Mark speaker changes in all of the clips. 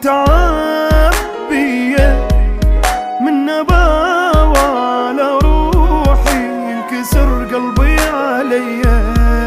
Speaker 1: والتعب بيا من نباوة على روحي ينكسر قلبي عليا.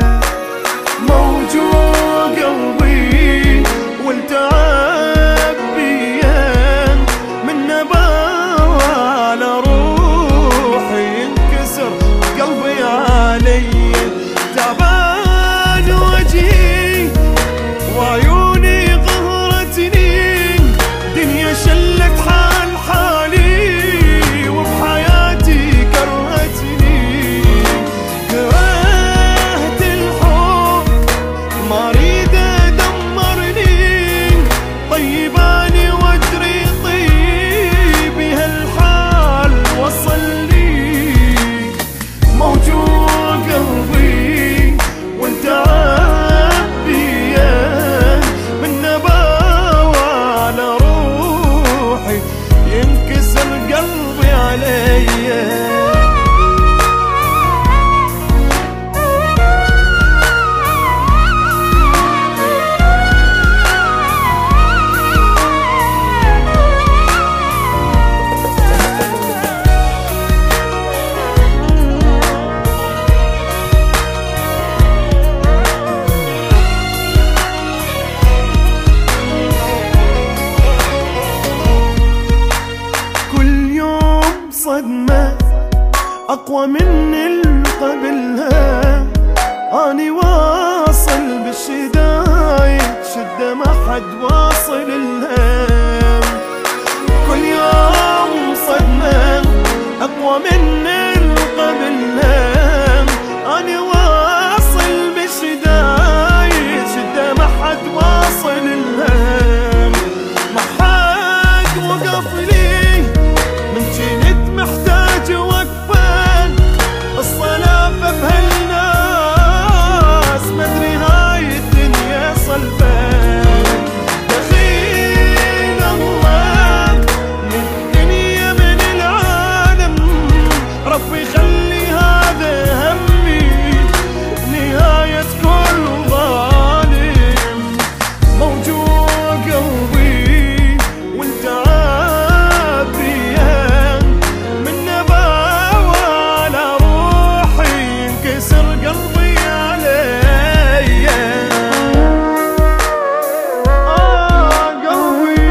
Speaker 1: موجوع قلبي والتعب بيا من نباوة على روحي ينكسر قلبي عليا. تعبان وجهي وعيوني غهرتني، دنيا شلت حال حالي وبحياتي كرهتني. كرهت الحب ما اريد ادمرني، طيباني وادري طيبي هالحال وصلني. موجوع قلبي والتعب بيا من نباوة على روحي ينكسر قلبي عليا. صدمة أقوى من اللي قبلها، أني واصل بالشدايد شدة ما حد واصل لها. كل يوم صدمة أقوى من اللي قبلها، أني واصل بالشدايد شدة ما حد واصل لها. ما حد وقف لي من جنت محتاج وقفان، الصلافة بهالناس مدري هاي الدنيا صلبان. دخيل الله من الدنيا من العالم، ربي خلي هذا همي نهاية كل ظالم. موجوع قلبي والتعب بيا من نباوة على روحي ينكسر قلبي عليا. قلبي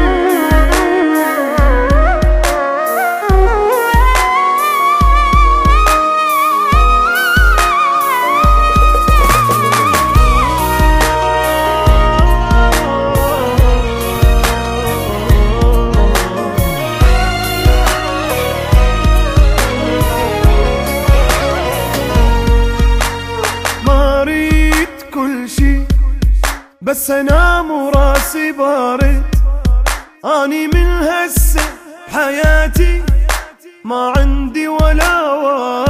Speaker 1: ما اريد كل شي بس انام وراسي بارد. اني من هسه حياتي ما عندي ولا وارد.